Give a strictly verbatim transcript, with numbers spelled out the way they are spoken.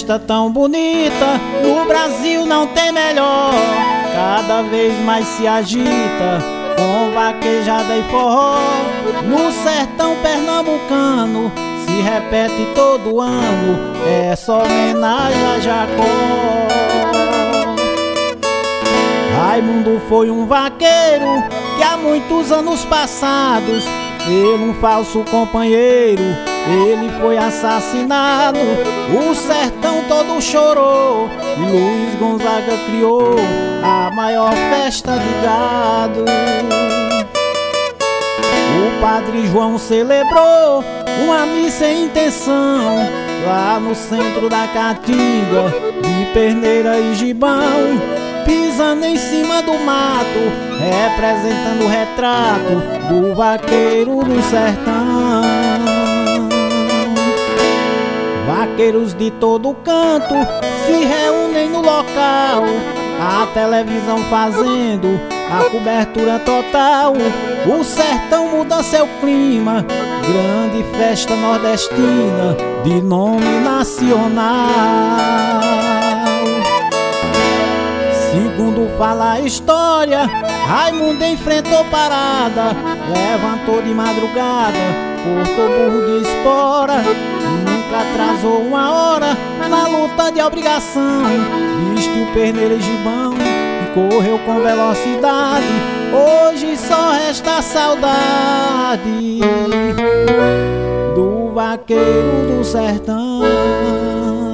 festa tão bonita, no Brasil não tem melhor. Cada vez mais se agita, com vaquejada e forró. No sertão pernambucano, se repete todo ano, é só homenagem a Jacó. Raimundo foi um vaqueiro que há muitos anos passados, pelo um falso companheiro, ele foi assassinado. O sertão todo chorou e Luiz Gonzaga criou a maior festa de gado. O padre João celebrou uma missa em intenção lá no centro da Caatinga, de Perneira e Gibão, pisando em cima do mato, representando o retrato do vaqueiro do sertão. Vaqueiros de todo canto se reúnem no local, a televisão fazendo a cobertura total. O sertão muda seu clima, grande festa nordestina de nome nacional. Segundo fala a história, Raimundo enfrentou parada, levantou de madrugada, cortou burro de espora, nunca atrasou uma hora na luta de obrigação. Vestiu perneira e gibão e correu com velocidade. Hoje só resta a saudade do vaqueiro do sertão.